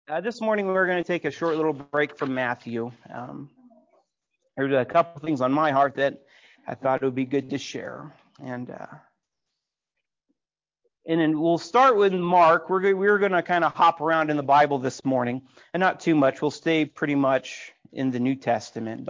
This morning we're going to take a short little break from Matthew. There's a couple things on my heart that I thought it would be good to share, and then we'll start with Mark. We're going to kind of hop around in the Bible this morning, and not too much. We'll stay pretty much in the New Testament,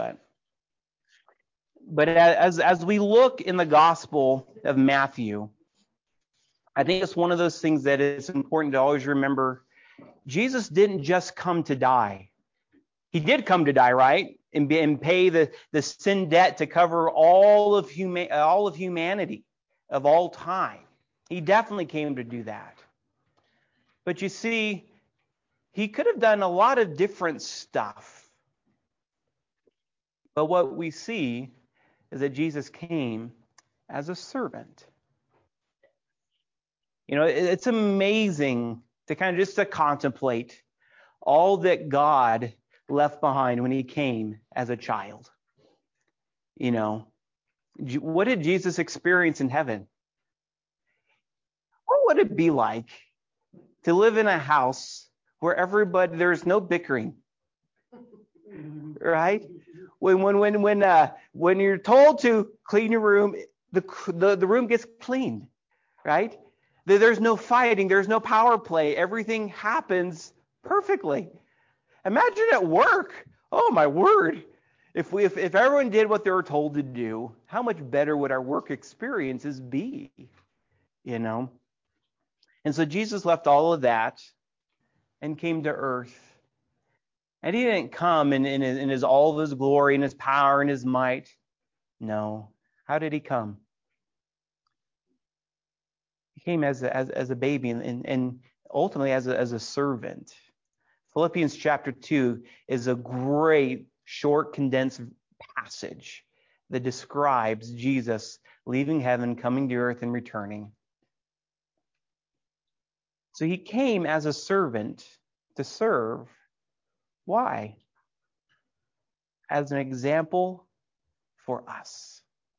but as we look in the Gospel of Matthew, I think it's one of those things that is important to always remember. Jesus didn't just come to die. He did come to die, right? And pay the sin debt to cover all of humanity of all time. He definitely came to do that. But you see, he could have done a lot of different stuff. But what we see is that Jesus came as a servant. You know, it's amazing to kind of just to contemplate all that God left behind when he came as a child. You know, what did Jesus experience in heaven? What would it be like to live in a house where there's no bickering, right? When you're told to clean your room, the room gets cleaned, right? There's no fighting, there's no power play. Everything happens perfectly. Imagine at work. Oh my word. If everyone did what they were told to do, how much better would our work experiences be? You know? And so Jesus left all of that and came to earth. And he didn't come in his all of his glory and his power and his might. No. How did he come? He came as a baby and ultimately as a servant. Philippians chapter 2 is a great short condensed passage that describes Jesus leaving heaven, coming to earth, and returning. So he came as a servant to serve. Why? As an example for us.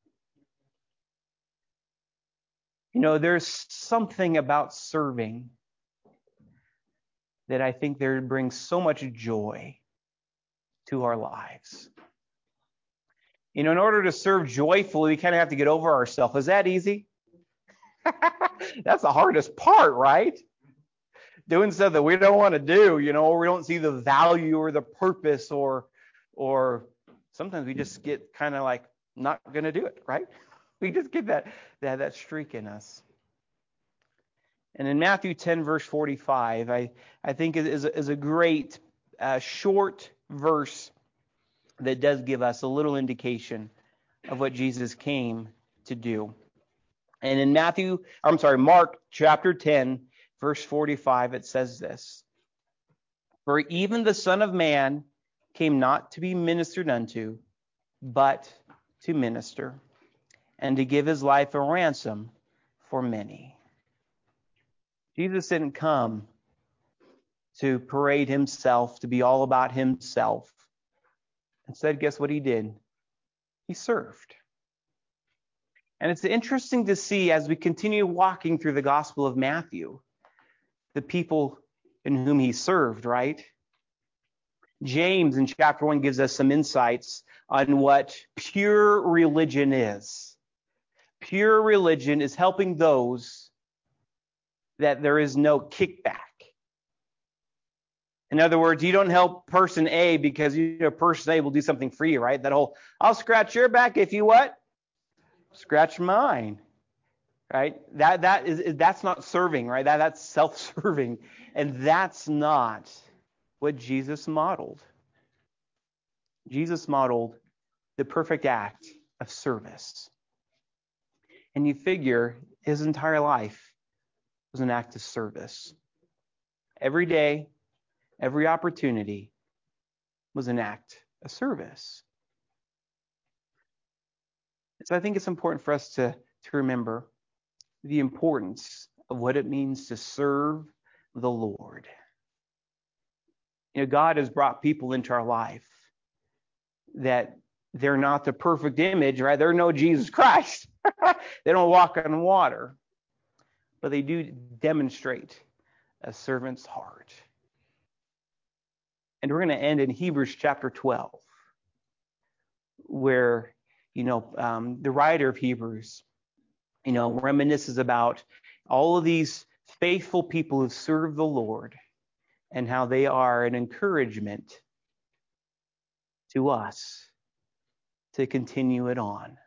You know, there's something about serving that I think there brings so much joy to our lives. You know, in order to serve joyfully, we kind of have to get over ourselves. Is that easy? That's the hardest part, right? Doing stuff that we don't want to do, you know, or we don't see the value or the purpose, or sometimes we just get kind of like not going to do it, right? We just get that streak in us. And in Matthew 10, verse 45, I think is a great short verse that does give us a little indication of what Jesus came to do. And in Mark chapter 10, verse 45, it says this: "For even the Son of Man came not to be ministered unto, but to minister, and to give his life a ransom for many." Jesus didn't come to parade himself, to be all about himself. Instead, guess what he did? He served. And it's interesting to see as we continue walking through the Gospel of Matthew, the people in whom he served, right? James in chapter 1 gives us some insights on what pure religion is. Pure religion is helping those that there is no kickback. In other words, you don't help person A because person A will do something for you, right? That whole, I'll scratch your back if you what? Scratch mine, right? That's not serving, right? That's self-serving, and that's not what Jesus modeled. Jesus modeled the perfect act of service. And you figure his entire life was an act of service. Every day, every opportunity was an act of service. So I think it's important for us to remember the importance of what it means to serve the Lord. You know, God has brought people into our life that they're not the perfect image, right? They're no Jesus Christ. They don't walk on water, but they do demonstrate a servant's heart. And we're going to end in Hebrews chapter 12, where, the writer of Hebrews, reminisces about all of these faithful people who serve the Lord and how they are an encouragement to us to continue it on.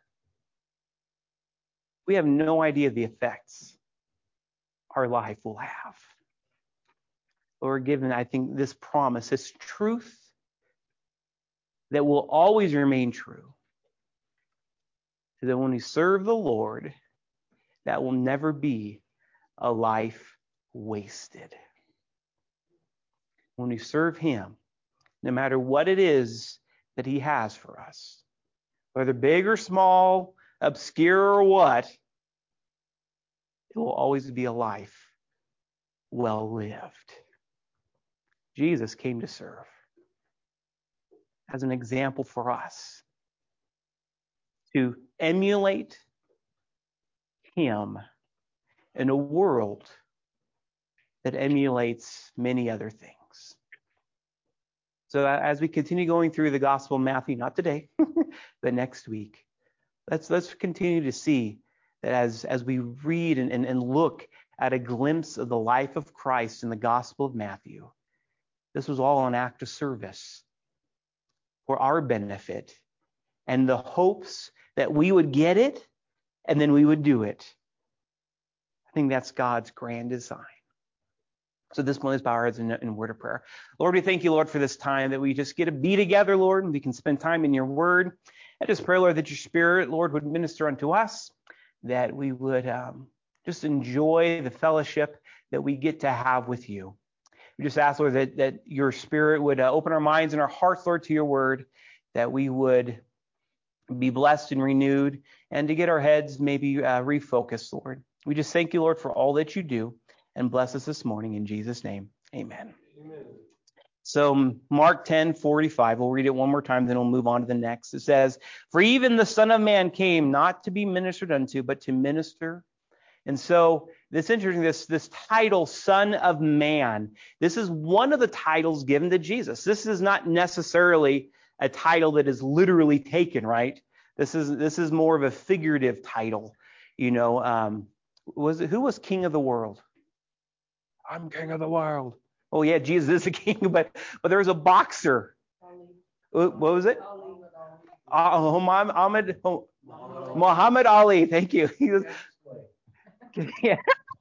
We have no idea the effects our life will have. But we're given, I think, this promise, this truth that will always remain true. So that when we serve the Lord, that will never be a life wasted. When we serve Him, no matter what it is that He has for us, whether big or small, obscure or what, it will always be a life well lived. Jesus came to serve as an example for us to emulate Him in a world that emulates many other things. So as we continue going through the Gospel of Matthew, not today, but next week, let's continue to see that as we read and look at a glimpse of the life of Christ in the Gospel of Matthew, this was all an act of service for our benefit and the hopes that we would get it and then we would do it. I think that's God's grand design. So this one is bow our heads in word of prayer. Lord, we thank you, Lord, for this time that we just get to be together, Lord, and we can spend time in your word. I just pray, Lord, that your Spirit, Lord, would minister unto us, that we would just enjoy the fellowship that we get to have with you. We just ask, Lord, that your Spirit would open our minds and our hearts, Lord, to your word, that we would be blessed and renewed, and to get our heads maybe refocused, Lord. We just thank you, Lord, for all that you do, and bless us this morning in Jesus' name. Amen. Amen. So Mark 10:45, we'll read it one more time, then we'll move on to the next. It says, "For even the Son of Man came not to be ministered unto, but to minister." And so this interesting, this title, Son of Man, this is one of the titles given to Jesus. This is not necessarily a title that is literally taken, right? This is more of a figurative title. Who was king of the world? I'm king of the world. Oh yeah, Jesus is a king, but there's a boxer. What was it? Muhammad Ali. Thank you. He was, yeah.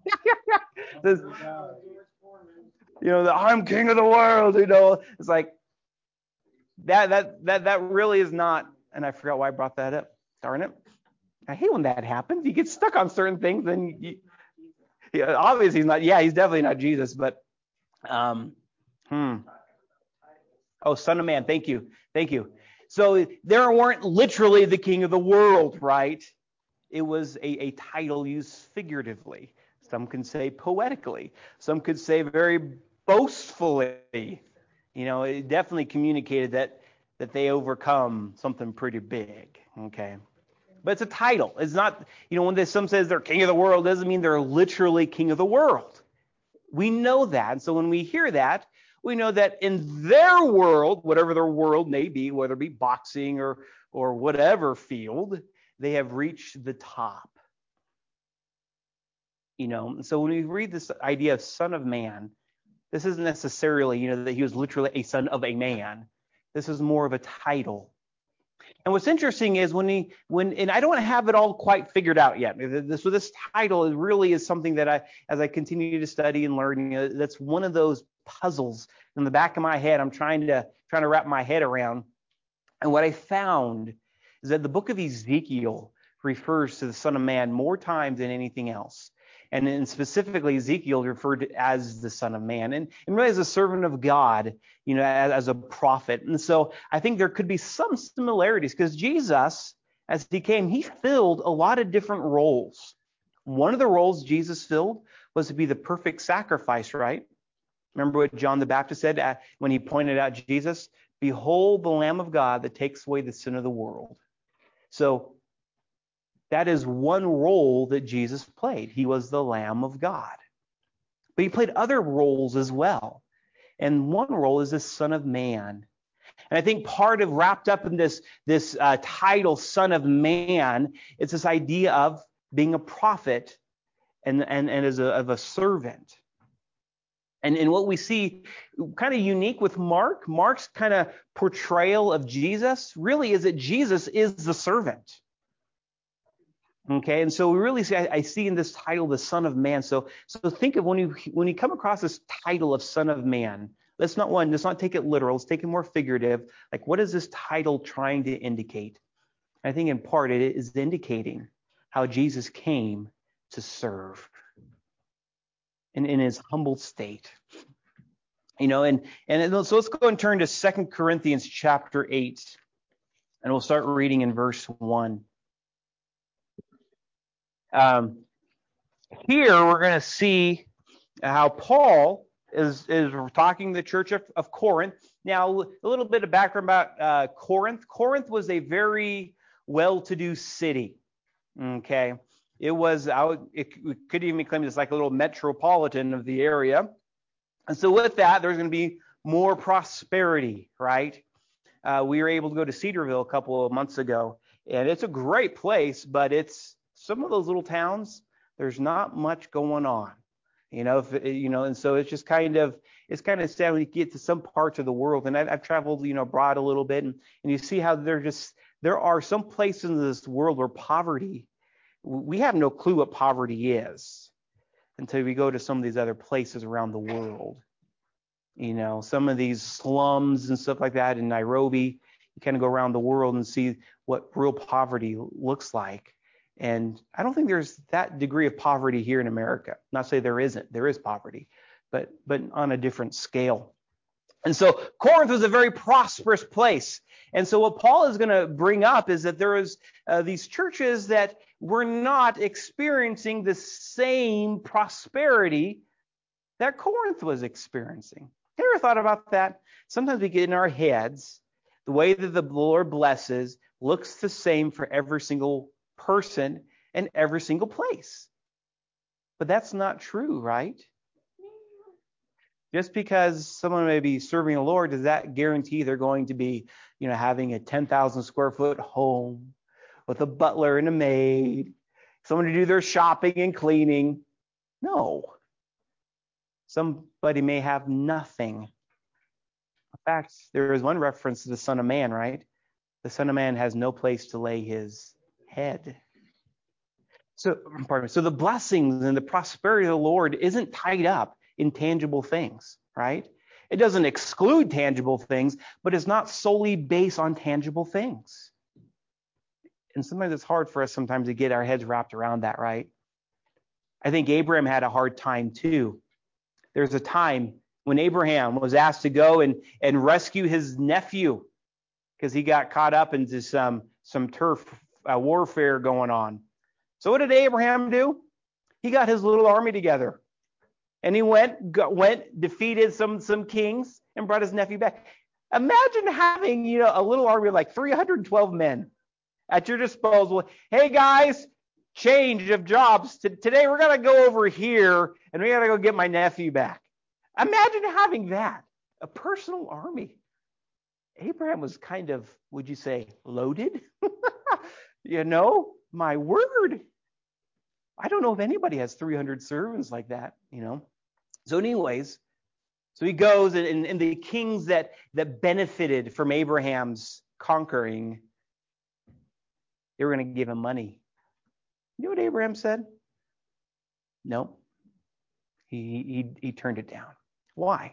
I'm king of the world. It's like that really is not. And I forgot why I brought that up. Darn it! I hate when that happens. You get stuck on certain things, and obviously he's not. Yeah, he's definitely not Jesus, but. Oh, Son of Man. Thank you. So there weren't literally the king of the world, right? It was a title used figuratively. Some can say poetically. Some could say very boastfully. It definitely communicated that they overcome something pretty big. Okay. But it's a title. It's not, when some says they're king of the world, doesn't mean they're literally king of the world. We know that. And so when we hear that, we know that in their world, whatever their world may be, whether it be boxing or whatever field, they have reached the top. So when we read this idea of Son of Man, this isn't necessarily, that he was literally a son of a man. This is more of a title. And what's interesting is and I don't have it all quite figured out yet. This title really is something that as I continue to study and learn, that's one of those puzzles in the back of my head. I'm trying to wrap my head around. And what I found is that the book of Ezekiel refers to the Son of Man more times than anything else. And then specifically, Ezekiel referred to as the Son of Man, and really as a servant of God, as a prophet. And so I think there could be some similarities because Jesus, as he came, he filled a lot of different roles. One of the roles Jesus filled was to be the perfect sacrifice, right? Remember what John the Baptist said when he pointed out Jesus? "Behold the Lamb of God that takes away the sin of the world." So that is one role that Jesus played. He was the Lamb of God. But he played other roles as well. And one role is the Son of Man. And I think part of wrapped up in this title, Son of Man, it's this idea of being a prophet and as of a servant. And what we see kind of unique with Mark's kind of portrayal of Jesus really is that Jesus is the servant. Okay, and so we really see, I see in this title, the Son of Man. So think of when you come across this title of Son of Man, let's not take it literal, let's take it more figurative. Like, what is this title trying to indicate? I think in part it is indicating how Jesus came to serve in his humble state. So let's go and turn to 2 Corinthians chapter 8, and we'll start reading in verse 1. Here we're going to see how Paul is talking to the church of Corinth. Now, a little bit of background about Corinth. Corinth was a very well-to-do city. Okay, it could even be claimed as like a little metropolitan of the area. And so with that, there's going to be more prosperity, right? We were able to go to Cedarville a couple of months ago, and it's a great place, but it's some of those little towns, there's not much going on, and so it's just kind of sad when you get to some parts of the world. And I've traveled, abroad a little bit, and you see how there are some places in this world where poverty, we have no clue what poverty is until we go to some of these other places around the world. Some of these slums and stuff like that in Nairobi, you kind of go around the world and see what real poverty looks like. And I don't think there's that degree of poverty here in America. Not to say there isn't. There is poverty, but on a different scale. And so Corinth was a very prosperous place. And so what Paul is going to bring up is that there was these churches that were not experiencing the same prosperity that Corinth was experiencing. Have you ever thought about that? Sometimes we get in our heads, the way that the Lord blesses looks the same for every single person and every single place. But that's not true, right? Just because someone may be serving the Lord, does that guarantee they're going to be, having a 10,000 square foot home with a butler and a maid, someone to do their shopping and cleaning? No. Somebody may have nothing. In fact, there is one reference to the Son of Man, right? The Son of Man has no place to lay his head. So the blessings and the prosperity of the Lord isn't tied up in tangible things, right? It doesn't exclude tangible things, but it's not solely based on tangible things. And sometimes it's hard for us sometimes to get our heads wrapped around that, right? I think Abraham had a hard time too. There's a time when Abraham was asked to go and rescue his nephew because he got caught up into some turf warfare going on. So what did Abraham do? He got his little army together, and he went, defeated some kings, and brought his nephew back. Imagine having a little army of like 312 men at your disposal. Hey guys, change of jobs. Today we're gonna go over here, and we gotta go get my nephew back. Imagine having that, a personal army. Abraham was kind of, would you say, loaded? My word. I don't know if anybody has 300 servants like that, So anyways, so he goes, and the kings that benefited from Abraham's conquering, they were going to give him money. You know what Abraham said? No. He turned it down. Why?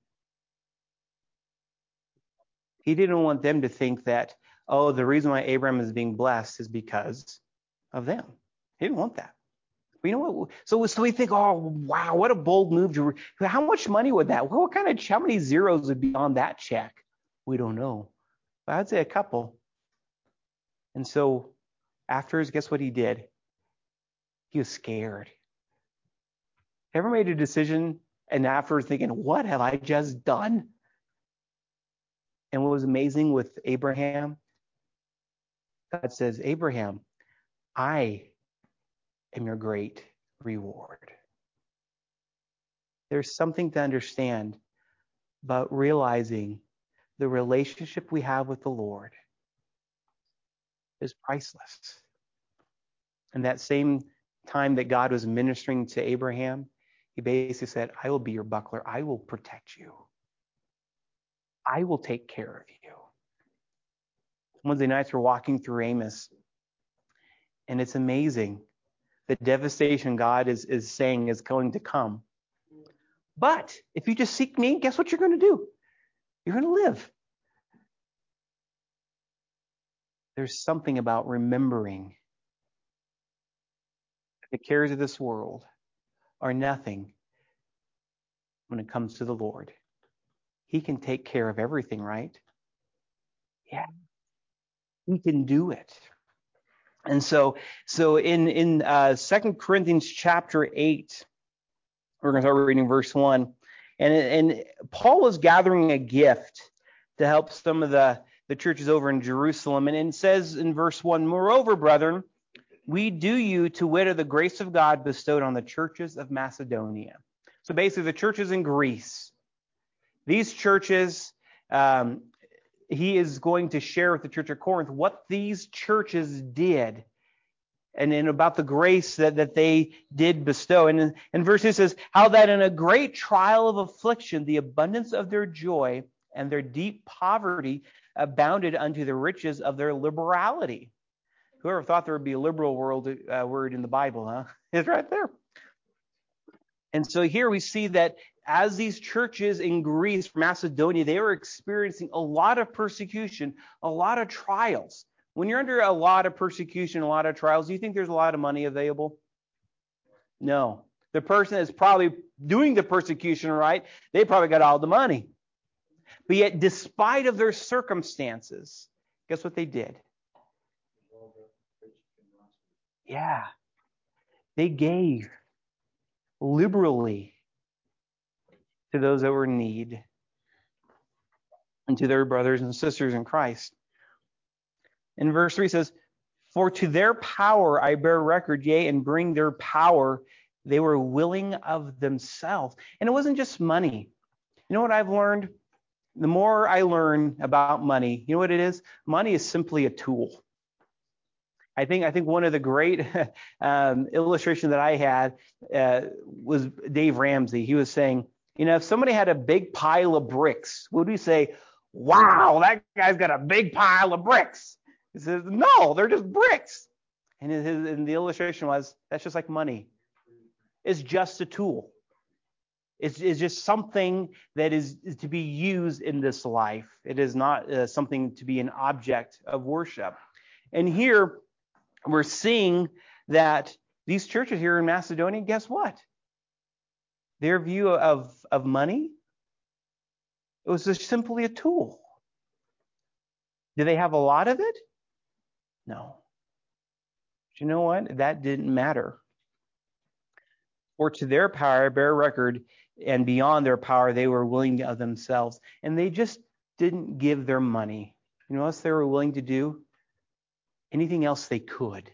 He didn't want them to think that, the reason why Abraham is being blessed is because of them. He didn't want that. But you know what? So we think, oh, wow, what a bold move. How much money would that? How many zeros would be on that check? We don't know. But I'd say a couple. And so afterwards, guess what he did? He was scared. Ever made a decision and afterwards thinking, what have I just done? And what was amazing with Abraham, God says, Abraham, I am your great reward. There's something to understand. but realizing the relationship we have with the Lord is priceless. And that same time that God was ministering to Abraham, he basically said, I will be your buckler. I will protect you. I will take care of you. Wednesday nights we're walking through Amos, and it's amazing the devastation God is saying is going to come. But if you just seek me, guess what you're going to do? You're going to live. There's something about remembering the cares of this world are nothing when it comes to the Lord. He can take care of everything, right? Yeah. He can do it. And so in 2 Corinthians chapter 8, we're going to start reading verse 1. And Paul was gathering a gift to help some of the churches over in Jerusalem. And it says in verse 1, moreover, brethren, we do you to wit of the grace of God bestowed on the churches of Macedonia. So basically the churches in Greece. These churches, he is going to share with the church of Corinth what these churches did and about the grace that they did bestow. And in verse 2 says, how that in a great trial of affliction, the abundance of their joy and their deep poverty abounded unto the riches of their liberality. Whoever thought there would be a liberal word in the Bible, huh? It's right there. And so here we see that as these churches in Greece, Macedonia, they were experiencing a lot of persecution, a lot of trials. When you're under a lot of persecution, a lot of trials, do you think there's a lot of money available? No. The person that's probably doing the persecution, right, they probably got all the money. But yet, despite of their circumstances, guess what they did? Yeah. They gave liberally to those that were in need and to their brothers and sisters in Christ. In verse 3 says, for to their power I bear record, yea, and bring their power, they were willing of themselves. And it wasn't just money. You know what I've learned? The more I learn about money, you know what it is? Money is simply a tool. I think one of the great illustration that I had was Dave Ramsey. He was saying, you know, if somebody had a big pile of bricks, would we say, wow, that guy's got a big pile of bricks? He says, no, they're just bricks. And the illustration was, that's just like money. It's just a tool. It's just something that is to be used in this life. It is not something to be an object of worship. And here we're seeing that these churches here in Macedonia, guess what? Their view of money, it was just simply a tool. Do they have a lot of it? No. But you know what? That didn't matter. For to their power, bear record, and beyond their power, they were willing of themselves. And they just didn't give their money. You know what else they were willing to do? Anything else they could.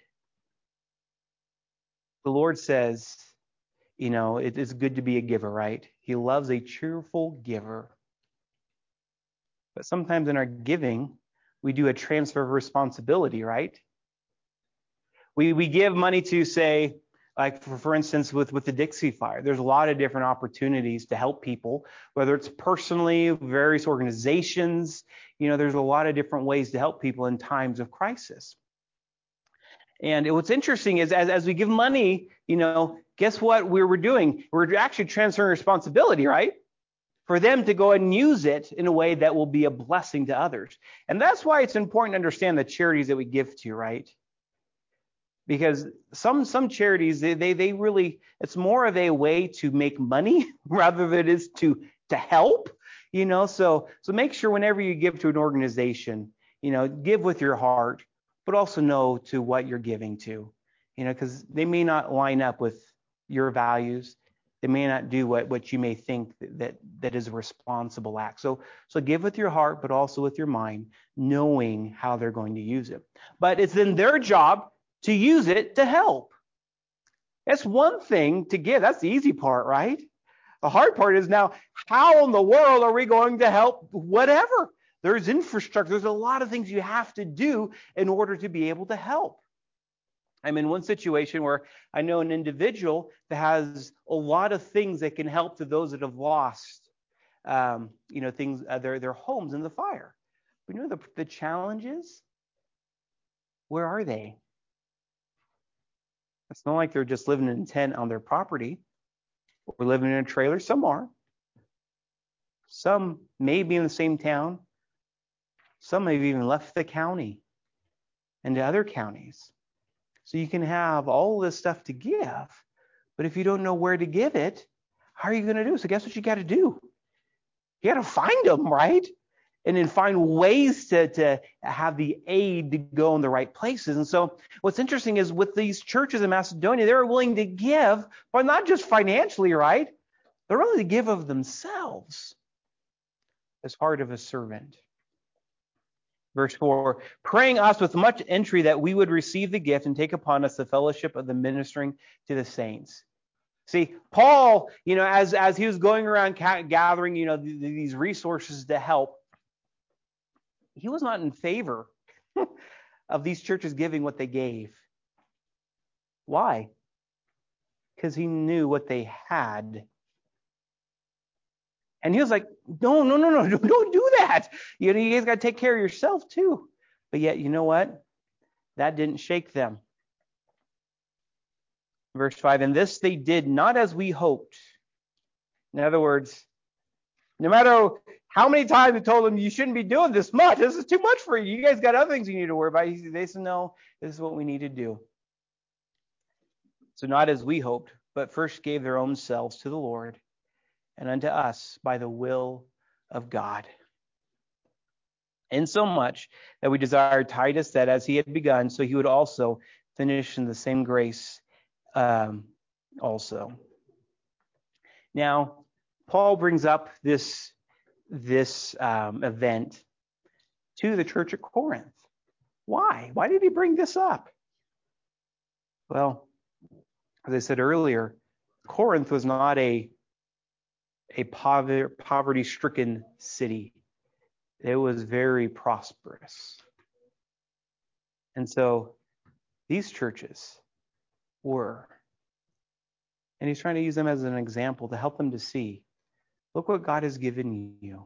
The Lord says, you know, it is good to be a giver, right? He loves a cheerful giver. But sometimes in our giving, we do a transfer of responsibility, right? We give money to, say, like for instance, with the Dixie Fire, there's a lot of different opportunities to help people, whether it's personally, various organizations. You know, there's a lot of different ways to help people in times of crisis. And what's interesting is as we give money, you know, guess what we're doing? We're actually transferring responsibility, right? For them to go and use it in a way that will be a blessing to others. And that's why it's important to understand the charities that we give to, right? Because some charities, they really, it's more of a way to make money rather than it is to help, you know. So make sure whenever you give to an organization, you know, give with your heart, but also know to what you're giving to, you know, because they may not line up with your values. They may not do what you may think that is a responsible act. So give with your heart, but also with your mind, knowing how they're going to use it. But it's then their job to use it to help. That's one thing to give. That's the easy part, right? The hard part is now, how in the world are we going to help whatever? There's infrastructure. There's a lot of things you have to do in order to be able to help. I'm in one situation where I know an individual that has a lot of things that can help to those that have lost, things, their homes in the fire. But you know the challenge is, where are they? It's not like they're just living in a tent on their property or living in a trailer. Some are. Some may be in the same town. Some may have even left the county into other counties. So you can have all this stuff to give, but if you don't know where to give it, how are you going to do? So guess what you got to do? You got to find them, right? And then find ways to have the aid to go in the right places. And so what's interesting is with these churches in Macedonia, they're willing to give, but not just financially, right? They're willing to give of themselves as part of a servant. Verse 4, praying us with much entreaty that we would receive the gift and take upon us the fellowship of the ministering to the saints. See, Paul, as he was going around gathering, these resources to help, he was not in favor of these churches giving what they gave. Why? Because he knew what they had. And he was like, no, don't do that. You guys got to take care of yourself too. But yet, you know what? That didn't shake them. Verse 5, and this they did not as we hoped. In other words, no matter how many times we told them you shouldn't be doing this much, this is too much for you. You guys got other things you need to worry about. They said, no, this is what we need to do. So not as we hoped, but first gave their own selves to the Lord and unto us by the will of God. Insomuch that we desire Titus that as he had begun, so he would also finish in the same grace also. Now, Paul brings up this event to the church at Corinth. Why? Why did he bring this up? Well, as I said earlier, Corinth was not a poverty-stricken city. It was very prosperous. And so these churches were. And he's trying to use them as an example to help them to see, look what God has given you.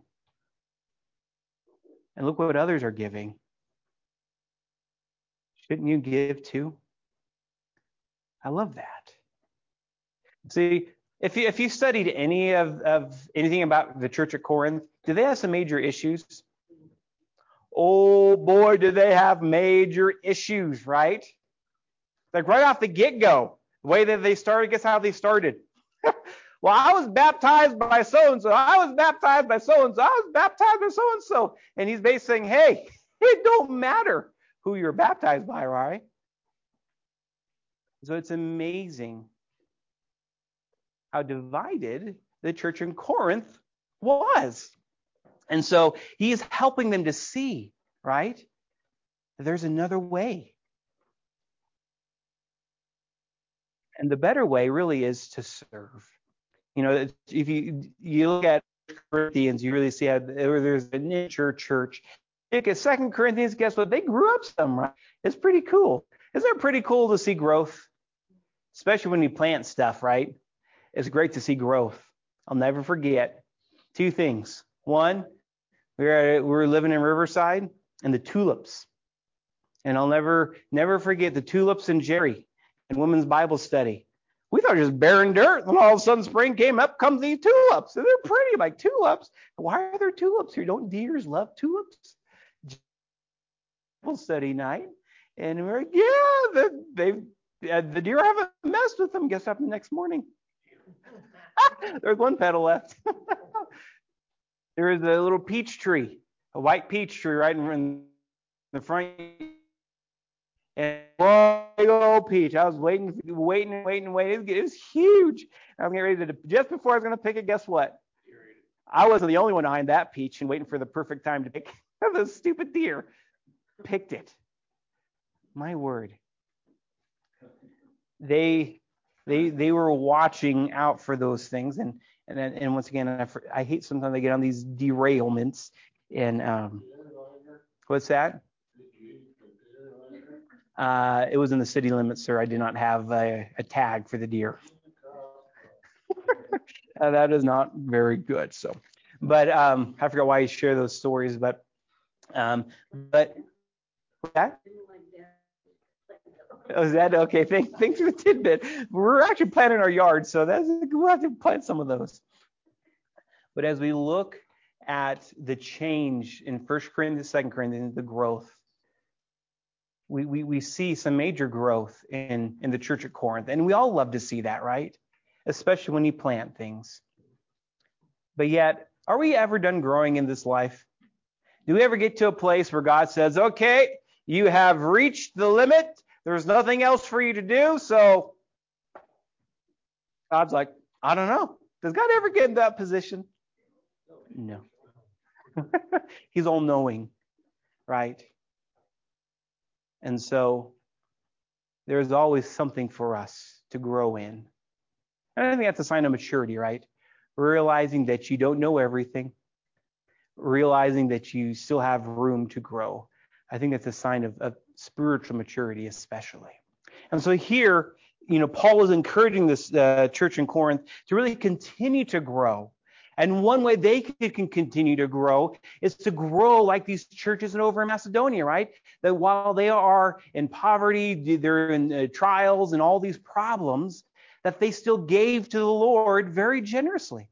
And look what others are giving. Shouldn't you give too? I love that. See, if you studied any of anything about the church at Corinth, do they have some major issues? Oh boy, do they have major issues, right? Like right off the get-go, the way that they started, guess how they started? Well, I was baptized by so-and-so. I was baptized by so-and-so. I was baptized by so-and-so. And he's basically saying, hey, it don't matter who you're baptized by, right? So it's amazing how divided the church in Corinth was. And so he's helping them to see, right? There's another way. And the better way really is to serve. If you look at Corinthians, you really see how there's a nature church. Look at 2 Corinthians, guess what? They grew up some, right? It's pretty cool. Isn't it pretty cool to see growth? Especially when you plant stuff, right? It's great to see growth. I'll never forget two things. One, we were living in Riverside and the tulips. And I'll never forget the tulips and Jerry in women's Bible study. We thought it was just barren dirt. And all of a sudden spring came up, comes these tulips. And they're pretty, like tulips. Why are there tulips here? Don't deers love tulips? Bible study night. And we're like, yeah, the deer haven't messed with them. Guess what happened the next morning? There's one petal left. There is a little peach tree, a white peach tree right in the front. And big old peach. I was waiting. It was huge. I was getting ready to, just before I was going to pick it, guess what? I wasn't the only one behind that peach and waiting for the perfect time to pick. The stupid deer picked it. My word. They were watching out for those things, and And once again, I hate sometimes I get on these derailments. And what's that? It was in the city limits, sir. I do not have a tag for the deer. That is not very good. So, but I forgot why you share those stories. But that. Oh, is that okay? Thanks for the tidbit. We're actually planting our yard, so we'll have to plant some of those. But as we look at the change in 1 Corinthians, 2 Corinthians, the growth, we see some major growth in the church at Corinth. And we all love to see that, right? Especially when you plant things. But yet, are we ever done growing in this life? Do we ever get to a place where God says, okay, you have reached the limit. There's nothing else for you to do. So God's like, I don't know. Does God ever get in that position? No. He's all knowing, right? And so there's always something for us to grow in. And I think that's a sign of maturity, right? Realizing that you don't know everything, realizing that you still have room to grow. I think that's a sign of spiritual maturity, especially. And so here, Paul is encouraging this church in Corinth to really continue to grow. And one way they can continue to grow is to grow like these churches over in Macedonia, right? That while they are in poverty, they're in trials and all these problems, that they still gave to the Lord very generously.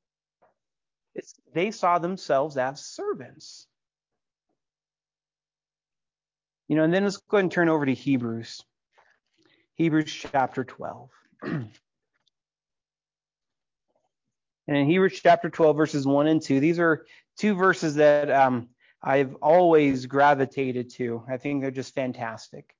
They saw themselves as servants. And then let's go ahead and turn over to Hebrews. Hebrews chapter 12. And in Hebrews chapter 12, verses 1 and 2, these are two verses that I've always gravitated to. I think they're just fantastic.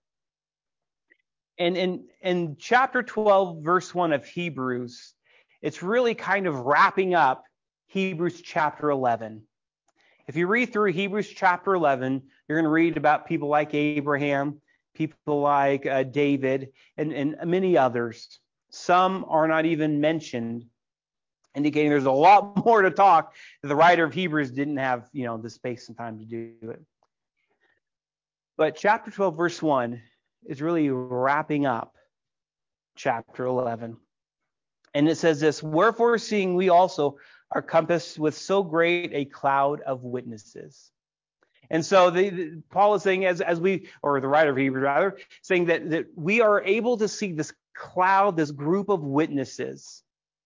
And in chapter 12, verse 1 of Hebrews, it's really kind of wrapping up Hebrews chapter 11. If you read through Hebrews chapter 11, you're going to read about people like Abraham, people like David, and many others. Some are not even mentioned, indicating there's a lot more to talk. The writer of Hebrews didn't have, the space and time to do it. But chapter 12, verse 1 is really wrapping up chapter 11. And it says this, wherefore seeing we also are compassed with so great a cloud of witnesses. And so Paul is saying, as we, or the writer of Hebrews rather, saying that we are able to see this cloud, this group of witnesses,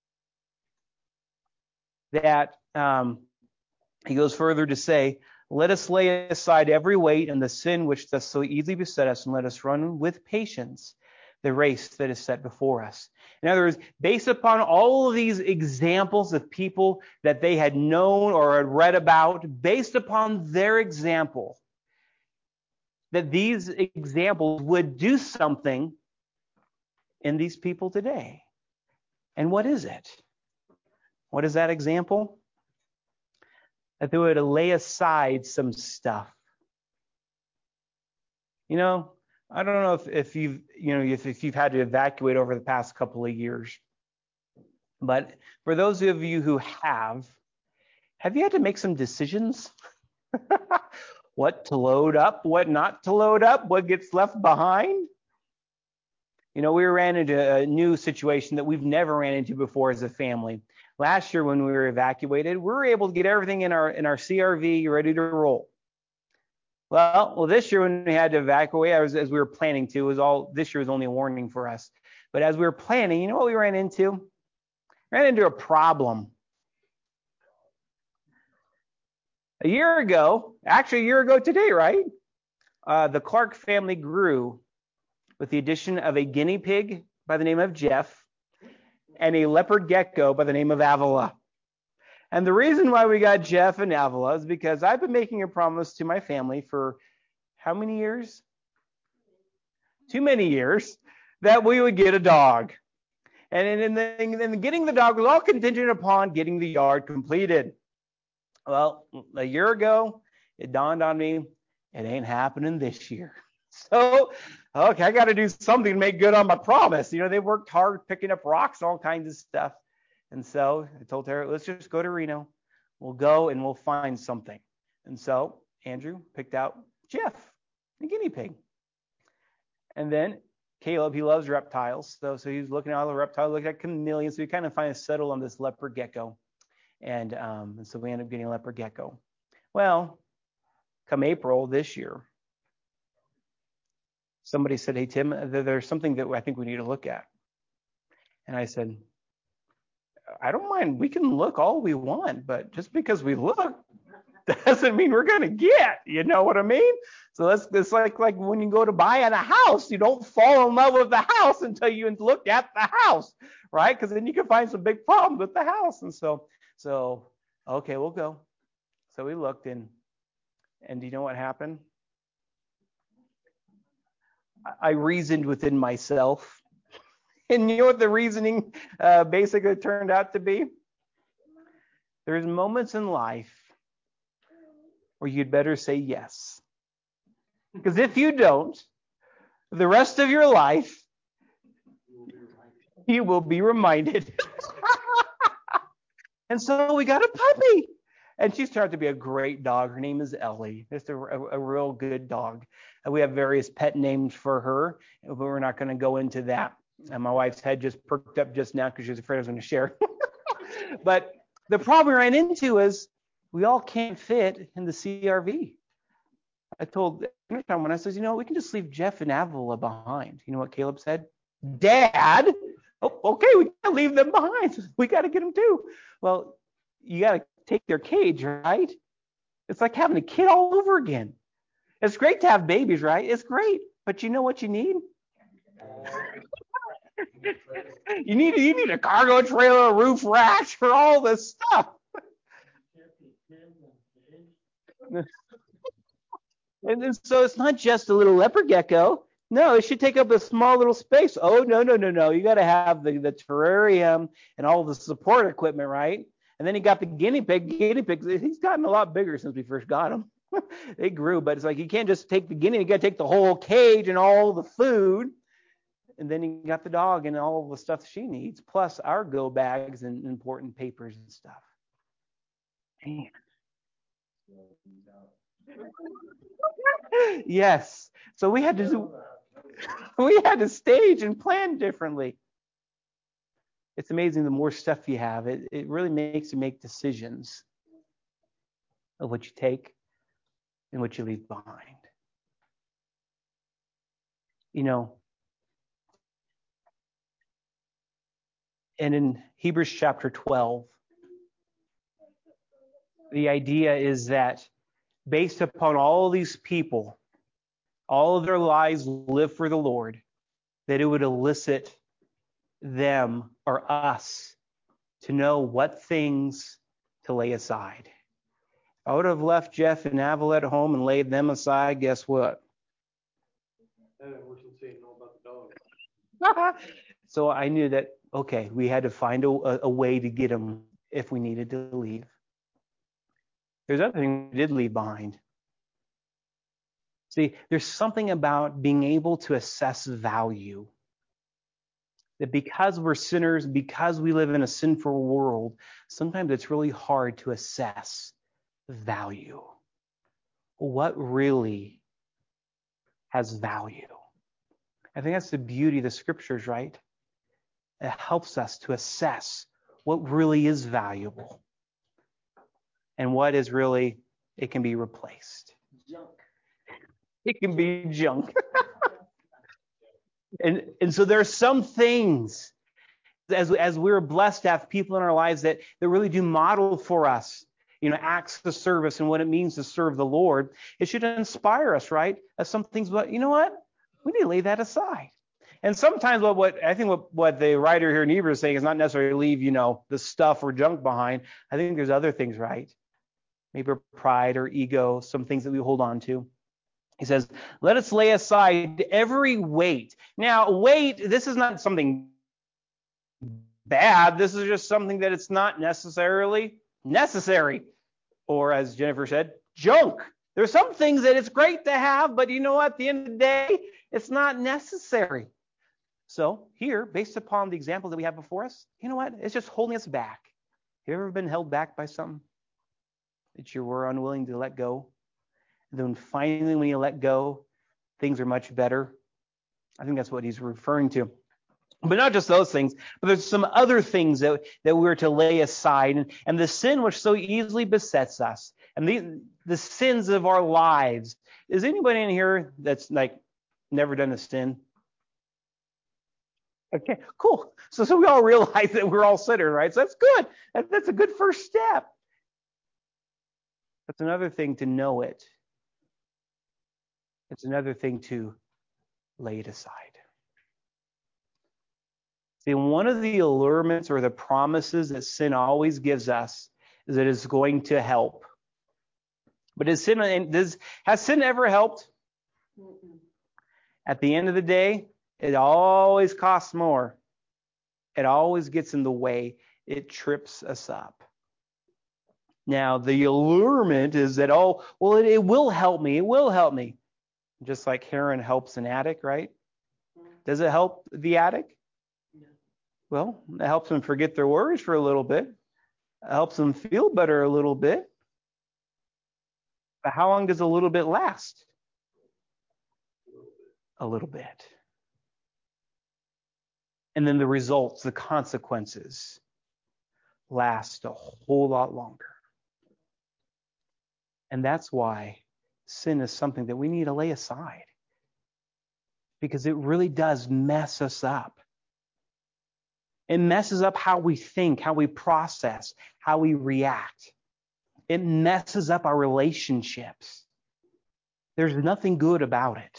that he goes further to say, let us lay aside every weight and the sin which does so easily beset us, and let us run with patience the race that is set before us. In other words, based upon all of these examples of people that they had known or had read about, based upon their example, that these examples would do something in these people today. And what is it? What is that example? That they would lay aside some stuff. I don't know if you've had to evacuate over the past couple of years, but for those of you who have you had to make some decisions? What to load up, what not to load up, what gets left behind? We ran into a new situation that we've never ran into before as a family. Last year when we were evacuated, we were able to get everything in our CRV ready to roll. Well, this year when we had to evacuate, as we were planning to, this year was only a warning for us. But as we were planning, you know what we ran into? We ran into a problem. A year ago today, right? The Clark family grew with the addition of a guinea pig by the name of Jeff and a leopard gecko by the name of Avila. And the reason why we got Jeff and Avila is because I've been making a promise to my family for how many years? Too many years, that we would get a dog. And in getting the dog was all contingent upon getting the yard completed. Well, a year ago, it dawned on me, it ain't happening this year. So, okay, I got to do something to make good on my promise. They worked hard picking up rocks and all kinds of stuff. And so I told Tara, let's just go to Reno. We'll go and we'll find something. And so Andrew picked out Jeff, the guinea pig. And then Caleb, he loves reptiles. So he's looking at all the reptiles, looking at chameleons. So we kind of finally settled on this leopard gecko. And so we ended up getting a leopard gecko. Well, come April this year, somebody said, hey, Tim, there's something that I think we need to look at. And I said, I don't mind. We can look all we want, but just because we look doesn't mean we're going to get. You know what I mean? So it's like when you go to buy a house, you don't fall in love with the house until you look at the house, right? Because then you can find some big problems with the house. And so okay, we'll go. So we looked, and do you know what happened? I reasoned within myself. And you know what the reasoning basically turned out to be? There's moments in life where you'd better say yes. Because if you don't, the rest of your life, you will be reminded. And so we got a puppy. And she's turned out to be a great dog. Her name is Ellie. Just a real good dog. And we have various pet names for her, but we're not going to go into that. And my wife's head just perked up just now because she was afraid I was going to share. But the problem we ran into is we all can't fit in the CRV. I told when I said, we can just leave Jeff and Avila behind. You know what Caleb said? Dad? Oh, okay, we can't leave them behind. We got to get them too. Well, you got to take their cage, right? It's like having a kid all over again. It's great to have babies, right? It's great. But you know what you need? You need a cargo trailer, a roof rack for all this stuff. And so it's not just a little leopard gecko. No, it should take up a small little space. Oh, no. You got to have the terrarium and all the support equipment, right? And then you got the guinea pig. He's gotten a lot bigger since we first got him. They grew, but it's like you can't just take the guinea. You got to take the whole cage and all the food. And then you got the dog and all the stuff she needs, plus our go bags and important papers and stuff. Man. Yes. So we had to stage and plan differently. It's amazing the more stuff you have, it really makes you make decisions of what you take and what you leave behind. And in Hebrews chapter 12, the idea is that based upon all these people, all of their lives lived for the Lord, that it would elicit them or us to know what things to lay aside. If I would have left Jeff and Avila at home and laid them aside, guess what? So I knew that, okay, we had to find a way to get them if we needed to leave. There's other things we did leave behind. See, there's something about being able to assess value. That because we're sinners, because we live in a sinful world, sometimes it's really hard to assess value. What really has value? I think that's the beauty of the scriptures, right? It helps us to assess what really is valuable and what is really, it can be replaced. Junk. It can be junk. And so there are some things, as we're blessed to have people in our lives that really do model for us, acts of service and what it means to serve the Lord. It should inspire us, right? As some things, but you know what? We need to lay that aside. And sometimes what the writer here in Hebrews is saying is not necessarily leave, the stuff or junk behind. I think there's other things, right? Maybe pride or ego, some things that we hold on to. He says, let us lay aside every weight. Now, weight, this is not something bad. This is just something that it's not necessarily necessary. Or as Jennifer said, junk. There's some things that it's great to have, but you know what? At the end of the day, it's not necessary. So here, based upon the example that we have before us, you know what? It's just holding us back. Have you ever been held back by something that you were unwilling to let go? And then finally, when you let go, things are much better. I think that's what he's referring to. But not just those things, but there's some other things that we're to lay aside. And the sin which so easily besets us, and the sins of our lives. Is anybody in here that's like never done a sin? Okay, cool. So we all realize that we're all sinners, right? So that's good. That's a good first step. That's another thing to know it. It's another thing to lay it aside. See, one of the allurements or the promises that sin always gives us is that it's going to help. But has sin ever helped? At the end of the day, it always costs more. It always gets in the way. It trips us up. Now, the allurement is that, it will help me. It will help me. Just like heroin helps an addict, right? Does it help the addict? Well, it helps them forget their worries for a little bit. It helps them feel better a little bit. But how long does a little bit last? A little bit. And then the results, the consequences, last a whole lot longer. And that's why sin is something that we need to lay aside. Because it really does mess us up. It messes up how we think, how we process, how we react. It messes up our relationships. There's nothing good about it.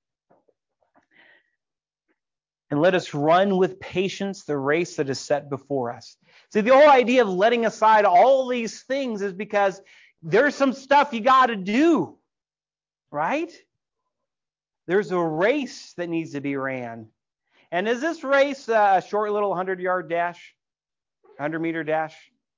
And let us run with patience the race that is set before us. See, the whole idea of letting aside all these things is because there's some stuff you got to do, right? There's a race that needs to be ran. And is this race a short little 100-yard dash? 100-meter dash?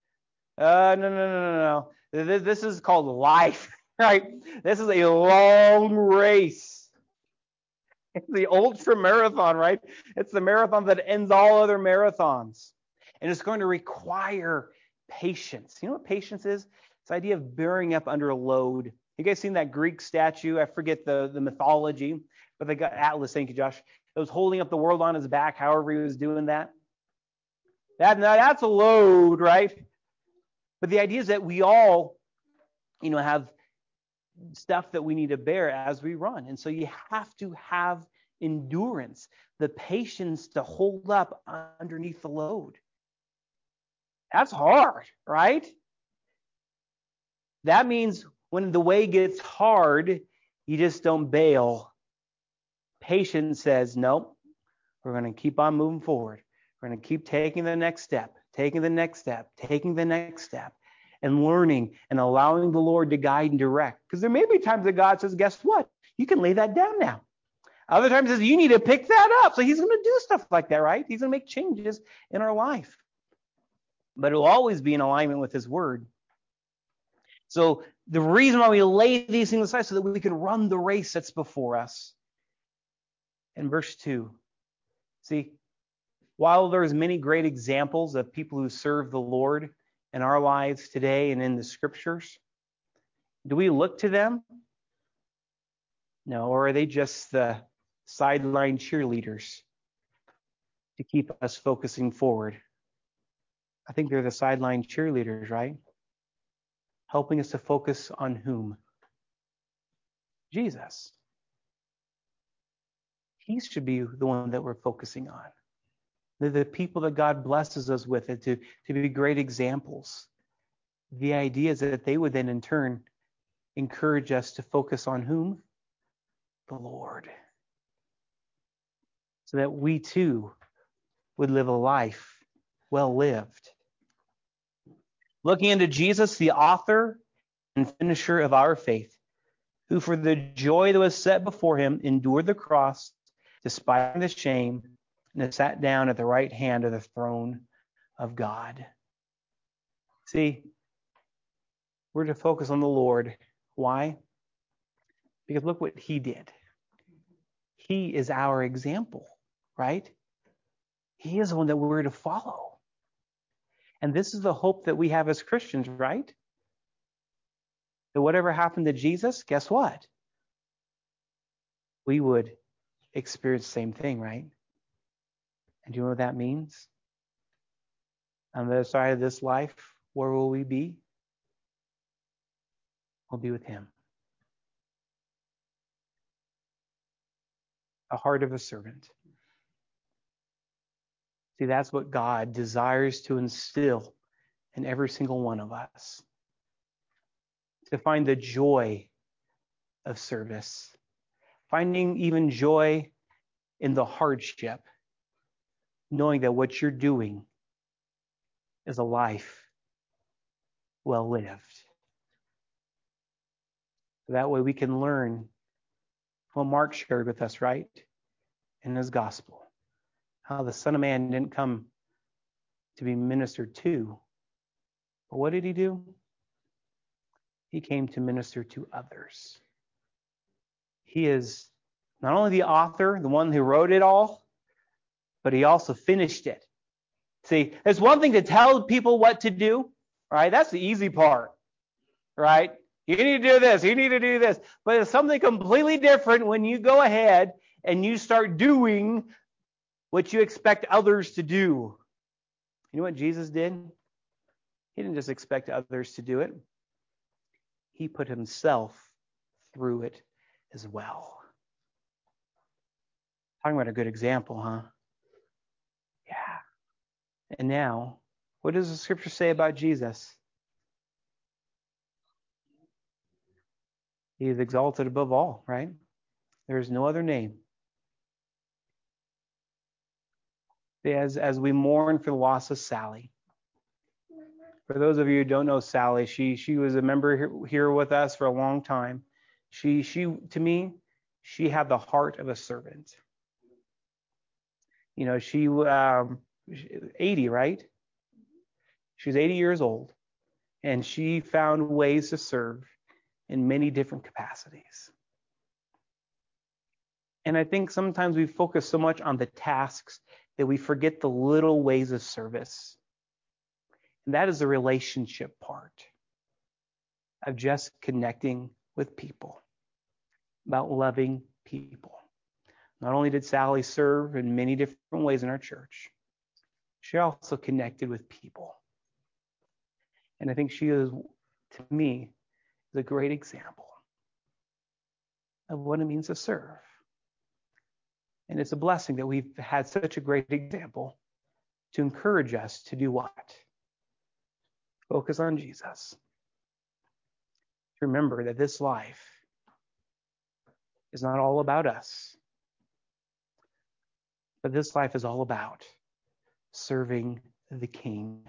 No. This is called life, right? This is a long race. It's the ultra marathon, right? It's the marathon that ends all other marathons. And it's going to require patience. You know what patience is? It's the idea of bearing up under a load. You guys seen that Greek statue? I forget the mythology, but they got Atlas, thank you, Josh. It was holding up the world on his back, however he was doing that. That's a load, right? But the idea is that we all, have stuff that we need to bear as we run. And so you have to have endurance, the patience to hold up underneath the load. That's hard, right? That means when the way gets hard, you just don't bail. Patience says, nope, we're going to keep on moving forward. We're going to keep taking the next step, taking the next step, taking the next step, and learning and allowing the Lord to guide and direct. Because there may be times that God says, guess what? You can lay that down now. Other times says, you need to pick that up. So he's going to do stuff like that, right? He's going to make changes in our life. But it will always be in alignment with his word. So the reason why we lay these things aside so that we can run the race that's before us. In verse 2, see, while there's many great examples of people who serve the Lord in our lives today and in the scriptures, do we look to them? No, or are they just the sideline cheerleaders to keep us focusing forward? I think they're the sideline cheerleaders, right? Helping us to focus on whom? Jesus. He should be the one that we're focusing on. They're the people that God blesses us with to be great examples. The idea is that they would then in turn encourage us to focus on whom? The Lord. So that we too would live a life well lived. Looking into Jesus, the author and finisher of our faith, who for the joy that was set before him endured the cross, despising the shame, and has sat down at the right hand of the throne of God. See, we're to focus on the Lord. Why? Because look what he did. He is our example, right? He is the one that we're to follow. And this is the hope that we have as Christians, right? That whatever happened to Jesus, guess what? We would experience the same thing, right? And do you know what that means? On the other side of this life, where will we be? We'll be with him. A heart of a servant. See, that's what God desires to instill in every single one of us. To find the joy of service. Finding even joy in the hardship. Knowing that what you're doing is a life well lived. That way we can learn what Mark shared with us, right? In his gospel. How the Son of Man didn't come to be ministered to. But what did he do? He came to minister to others. He is not only the author, the one who wrote it all, but he also finished it. See, it's one thing to tell people what to do, right? That's the easy part, right? You need to do this, you need to do this. But it's something completely different when you go ahead and you start doing what you expect others to do. You know what Jesus did? He didn't just expect others to do it. He put himself through it as well. Talking about a good example, huh? Yeah. And now, what does the scripture say about Jesus? He is exalted above all, right? There is no other name. As we mourn for the loss of Sally. For those of you who don't know Sally, she was a member here with us for a long time. She to me, she had the heart of a servant. You know, she 80, right? She was 80 years old, and she found ways to serve in many different capacities. And I think sometimes we focus so much on the tasks that we forget the little ways of service. And that is the relationship part of just connecting with people, about loving people. Not only did Sally serve in many different ways in our church, she also connected with people. And I think she is, to me, is a great example of what it means to serve. And it's a blessing that we've had such a great example to encourage us to do what? Focus on Jesus. Remember that this life is not all about us, but this life is all about serving the King.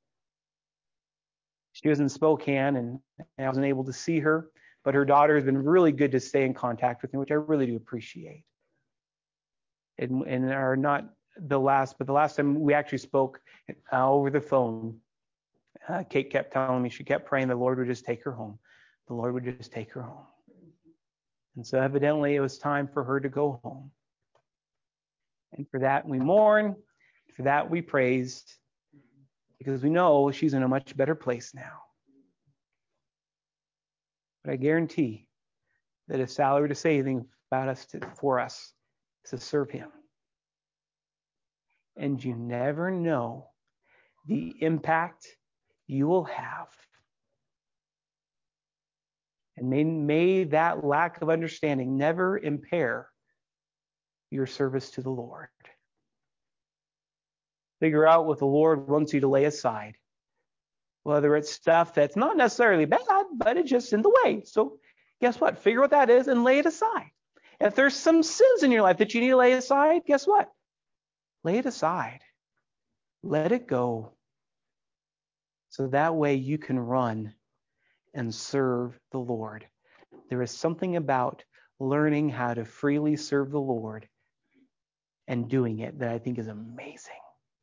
She was in Spokane, and I wasn't able to see her, but her daughter has been really good to stay in contact with me, which I really do appreciate. And are not the last, but the last time we actually spoke over the phone, Kate kept telling me, she kept praying the Lord would just take her home. The Lord would just take her home. And so evidently it was time for her to go home. And for that we mourn, for that we praise, because we know she's in a much better place now. But I guarantee that if Sally were to say anything about us for us, it's to serve him. And you never know the impact you will have. And may that lack of understanding never impair your service to the Lord. Figure out what the Lord wants you to lay aside. Whether it's stuff that's not necessarily bad, but it's just in the way. So guess what? Figure what that is and lay it aside. If there's some sins in your life that you need to lay aside, guess what? Lay it aside. Let it go. So that way you can run and serve the Lord. There is something about learning how to freely serve the Lord and doing it that I think is amazing.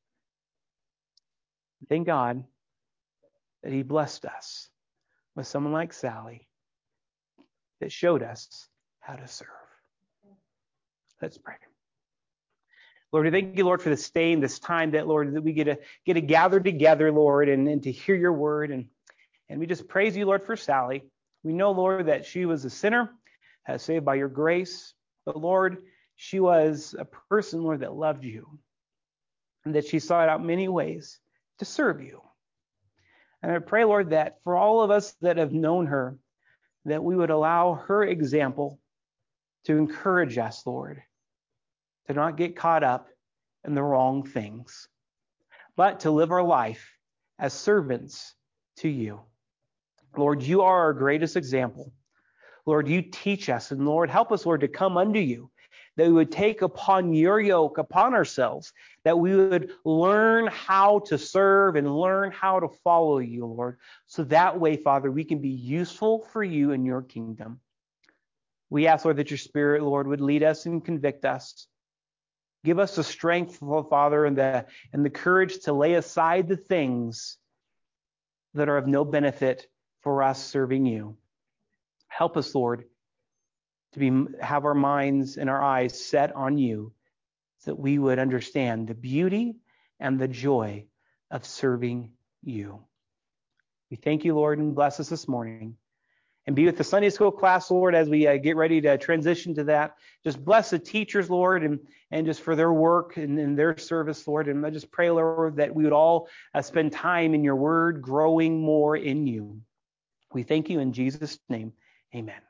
Thank God that he blessed us with someone like Sally that showed us how to serve. Let's pray. Lord, we thank you, Lord, for this day and this time that, Lord, that we get to gather together, Lord, and to hear your word. And we just praise you, Lord, for Sally. We know, Lord, that she was a sinner, saved by your grace. But, Lord, she was a person, Lord, that loved you, and that she sought out many ways to serve you. And I pray, Lord, that for all of us that have known her, that we would allow her example to encourage us, Lord, to not get caught up in the wrong things, but to live our life as servants to you. Lord, you are our greatest example. Lord, you teach us, and Lord, help us, Lord, to come unto you, that we would take upon your yoke upon ourselves, that we would learn how to serve and learn how to follow you, Lord. So that way, Father, we can be useful for you in your kingdom. We ask, Lord, that your Spirit, Lord, would lead us and convict us. Give us the strength, Father, and the courage to lay aside the things that are of no benefit for us serving you. Help us, Lord, to have our minds and our eyes set on you, so that we would understand the beauty and the joy of serving you. We thank you, Lord, and bless us this morning. And be with the Sunday school class, Lord, as we get ready to transition to that. Just bless the teachers, Lord, and just for their work and their service, Lord. And I just pray, Lord, that we would all spend time in your word, growing more in you. We thank you in Jesus' name. Amen.